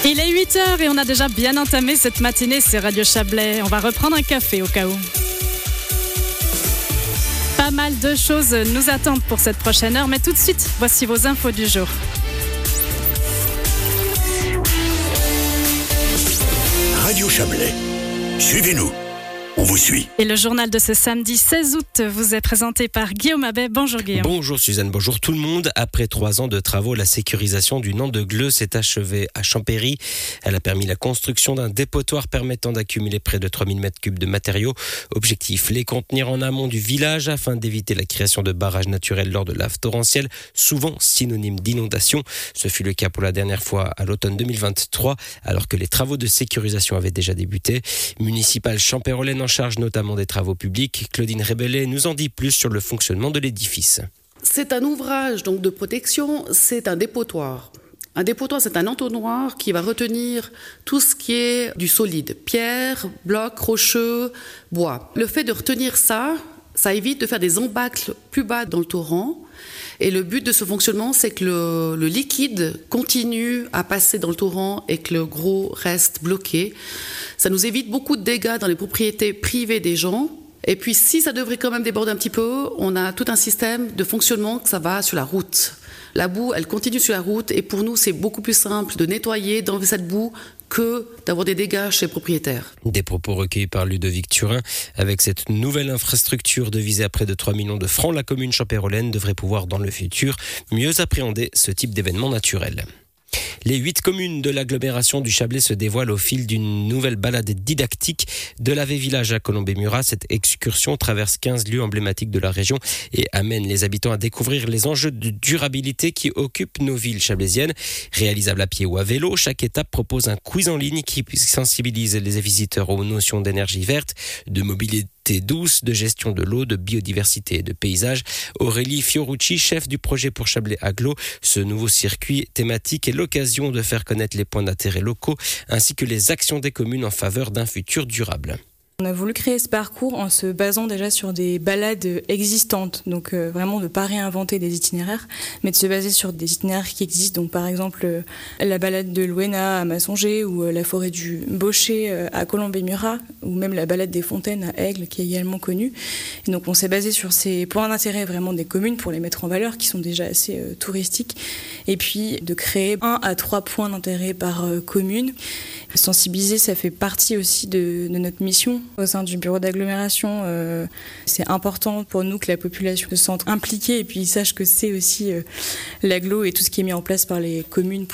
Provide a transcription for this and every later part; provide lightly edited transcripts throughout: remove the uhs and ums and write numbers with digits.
Il est 8h et on a déjà bien entamé cette matinée sur Radio Chablais. On va reprendre un café au cas où. Pas mal de choses nous attendent pour cette prochaine heure, mais tout de suite, voici vos infos du jour. Radio Chablais, suivez-nous, on vous suit. Et le journal de ce samedi 16 août vous est présenté par Guillaume Abbé. Bonjour Guillaume. Bonjour Suzanne, bonjour tout le monde. Après 3 ans de travaux, la sécurisation du Nant de Gleux s'est achevée à Champéry. Elle a permis la construction d'un dépotoir permettant d'accumuler près de 3000 m3 de matériaux. Objectif, les contenir en amont du village afin d'éviter la création de barrages naturels lors de laves torrentielles, souvent synonyme d'inondation. Ce fut le cas pour la dernière fois à l'automne 2023, alors que les travaux de sécurisation avaient déjà débuté. Municipale champérolaine en charge notamment des travaux publics, Claudine Rébellet nous en dit plus sur le fonctionnement de l'édifice. C'est un ouvrage donc de protection, c'est un dépotoir. Un dépotoir, c'est un entonnoir qui va retenir tout ce qui est du solide, pierre, blocs, rocheux, bois. Le fait de retenir ça évite de faire des embâcles plus bas dans le torrent. Et le but de ce fonctionnement, c'est que le liquide continue à passer dans le torrent et que le gros reste bloqué. Ça nous évite beaucoup de dégâts dans les propriétés privées des gens. Et puis, si ça devrait quand même déborder un petit peu, on a tout un système de fonctionnement que ça va sur la route. La boue, elle continue sur la route et pour nous, c'est beaucoup plus simple de nettoyer, d'enlever cette boue que d'avoir des dégâts chez les propriétaires. Des propos recueillis par Ludovic Turin. Avec cette nouvelle infrastructure devisée à près de 3 millions de francs, la commune champérolaine devrait pouvoir, dans le futur, mieux appréhender ce type d'événement naturel. Les 8 communes de l'agglomération du Chablais se dévoilent au fil d'une nouvelle balade didactique de l'Ave Village à Colombey-Murat. Cette excursion traverse 15 lieux emblématiques de la région et amène les habitants à découvrir les enjeux de durabilité qui occupent nos villes chablaisiennes. Réalisable à pied ou à vélo, chaque étape propose un quiz en ligne qui sensibilise les visiteurs aux notions d'énergie verte, de mobilité douce, de gestion de l'eau, de biodiversité et de paysage. Aurélie Fiorucci, chef du projet pour Chablais Agglo, ce nouveau circuit thématique est l'occasion de faire connaître les points d'intérêt locaux ainsi que les actions des communes en faveur d'un futur durable. On a voulu créer ce parcours en se basant déjà sur des balades existantes, donc vraiment de ne pas réinventer des itinéraires, mais de se baser sur des itinéraires qui existent. Donc par exemple la balade de Louena à Massonger ou la forêt du Baucher à Colombey-Murat ou même la balade des Fontaines à Aigle qui est également connue. Et donc on s'est basé sur ces points d'intérêt vraiment des communes pour les mettre en valeur qui sont déjà assez touristiques et puis de créer 1 à 3 points d'intérêt par commune. Sensibiliser, ça fait partie aussi de notre mission. Au sein du bureau d'agglomération, c'est important pour nous que la population se sente impliquée et puis sache que c'est aussi l'agglo et tout ce qui est mis en place par les communes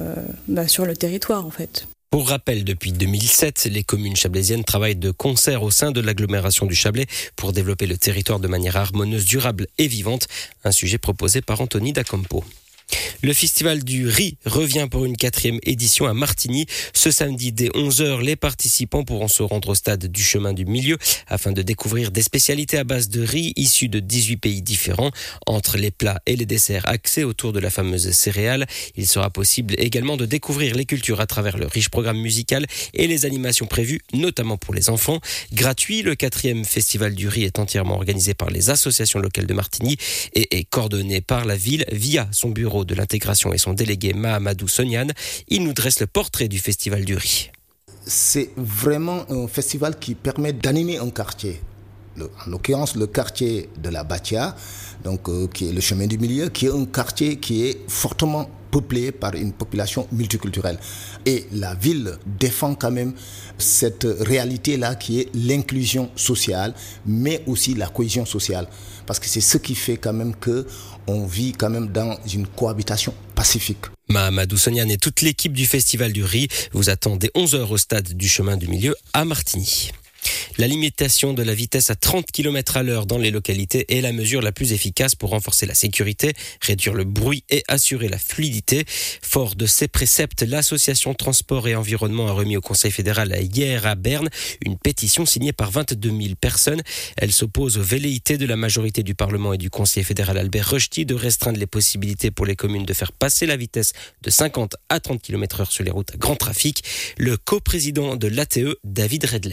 sur le territoire en fait. Pour rappel, depuis 2007, les communes chablaisiennes travaillent de concert au sein de l'agglomération du Chablais pour développer le territoire de manière harmonieuse, durable et vivante, un sujet proposé par Anthony Dacampo. Le festival du riz revient pour une 4e édition à Martigny. Ce samedi dès 11h, les participants pourront se rendre au stade du Chemin du Milieu afin de découvrir des spécialités à base de riz issus de 18 pays différents. Entre les plats et les desserts axés autour de la fameuse céréale, il sera possible également de découvrir les cultures à travers le riche programme musical et les animations prévues, notamment pour les enfants. Gratuit, le 4e festival du riz est entièrement organisé par les associations locales de Martigny et est coordonné par la ville via son bureau de l'intégration et son délégué Mahamadou Soniane. Il nous dresse le portrait du Festival du riz. C'est vraiment un festival qui permet d'animer un quartier. En l'occurrence, le quartier de la Batia, donc, qui est le chemin du milieu, qui est un quartier qui est fortement peuplé par une population multiculturelle. Et la ville défend quand même cette réalité-là qui est l'inclusion sociale, mais aussi la cohésion sociale. Parce que c'est ce qui fait quand même qu'on vit quand même dans une cohabitation pacifique. Mahamadou Soniane et toute l'équipe du Festival du riz vous attendent dès 11h au stade du Chemin du Milieu à Martigny. La limitation de la vitesse à 30 km/h dans les localités est la mesure la plus efficace pour renforcer la sécurité, réduire le bruit et assurer la fluidité. Fort de ces préceptes, l'association Transport et Environnement a remis au Conseil fédéral hier à Berne une pétition signée par 22 000 personnes. Elle s'oppose aux velléités de la majorité du Parlement et du Conseil fédéral Albert Rösti de restreindre les possibilités pour les communes de faire passer la vitesse de 50 à 30 km/h sur les routes à grand trafic. Le coprésident de l'ATE, David Redler.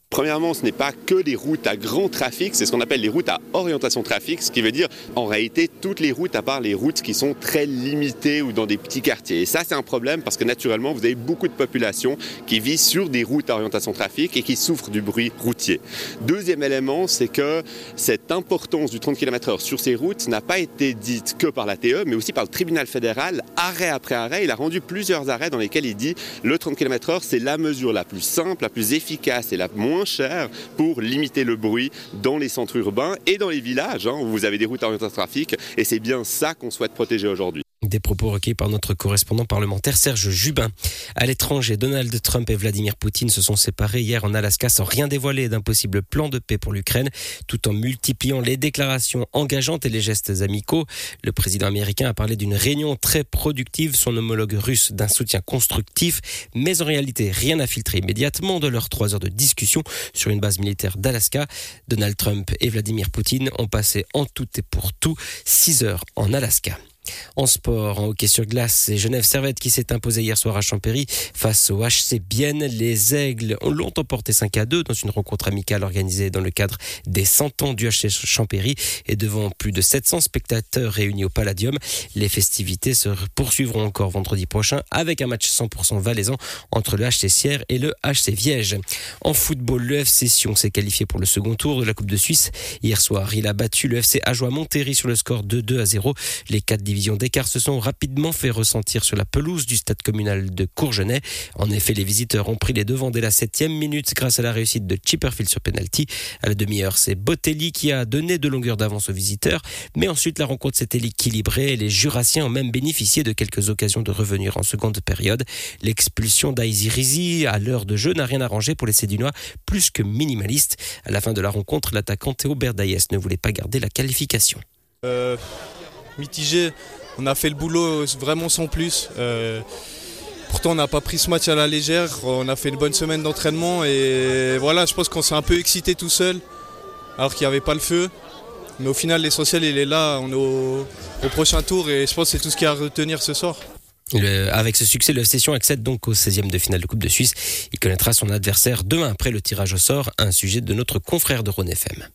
Premièrement, ce n'est pas que des routes à grand trafic, c'est ce qu'on appelle les routes à orientation trafic, ce qui veut dire en réalité toutes les routes à part les routes qui sont très limitées ou dans des petits quartiers. Et ça, c'est un problème parce que naturellement, vous avez beaucoup de population qui vit sur des routes à orientation trafic et qui souffrent du bruit routier. Deuxième élément, c'est que cette importance du 30 km/h sur ces routes n'a pas été dite que par l'ATE, mais aussi par le tribunal fédéral, arrêt après arrêt. Il a rendu plusieurs arrêts dans lesquels il dit le 30 km/h, c'est la mesure la plus simple, la plus efficace et la moins cher pour limiter le bruit dans les centres urbains et dans les villages où vous avez des routes à orientation trafic, et c'est bien ça qu'on souhaite protéger aujourd'hui. Des propos recueillis par notre correspondant parlementaire Serge Jubin. À l'étranger, Donald Trump et Vladimir Poutine se sont séparés hier en Alaska sans rien dévoiler d'un possible plan de paix pour l'Ukraine, tout en multipliant les déclarations engageantes et les gestes amicaux. Le président américain a parlé d'une réunion très productive, son homologue russe d'un soutien constructif, mais en réalité, rien n'a filtré immédiatement de leurs 3 heures de discussion sur une base militaire d'Alaska. Donald Trump et Vladimir Poutine ont passé en tout et pour tout 6 heures en Alaska. En sport, en hockey sur glace, c'est Genève Servette qui s'est imposé hier soir à Champéry face au HC Bienne. Les Aigles l'ont emporté 5-2 dans une rencontre amicale organisée dans le cadre des 100 ans du HC Champéry et devant plus de 700 spectateurs réunis au Palladium. Les festivités se poursuivront encore vendredi prochain avec un match 100% valaisan entre le HC Sierre et le HC Viège. En football, le FC Sion s'est qualifié pour le second tour de la Coupe de Suisse. Hier soir, il a battu le FC Ajoie-Montéry sur le score de 2-0. Les 4 divisions d'écart se sont rapidement fait ressentir sur la pelouse du stade communal de Courgenay. En effet, les visiteurs ont pris les devants dès la 7e minute grâce à la réussite de Chipperfield sur penalty. À la demi-heure, c'est Botelli qui a donné de longueur d'avance aux visiteurs. Mais ensuite, la rencontre s'était équilibrée et les Jurassiens ont même bénéficié de quelques occasions de revenir en seconde période. L'expulsion d'Aïzi Rizi à l'heure de jeu n'a rien arrangé pour les Sédunois, plus que minimaliste. À la fin de la rencontre, l'attaquant Théo Berdaïes ne voulait pas garder la qualification. Mitigé, on a fait le boulot vraiment sans plus. Pourtant on n'a pas pris ce match à la légère, on a fait une bonne semaine d'entraînement et voilà, je pense qu'on s'est un peu excité tout seul alors qu'il n'y avait pas le feu. Mais au final l'essentiel il est là, on est au prochain tour et je pense que c'est tout ce qu'il y a à retenir ce soir. Avec ce succès, le FC Sion accède donc au 16e de finale de Coupe de Suisse. Il connaîtra son adversaire demain après le tirage au sort, un sujet de notre confrère de Rhône FM.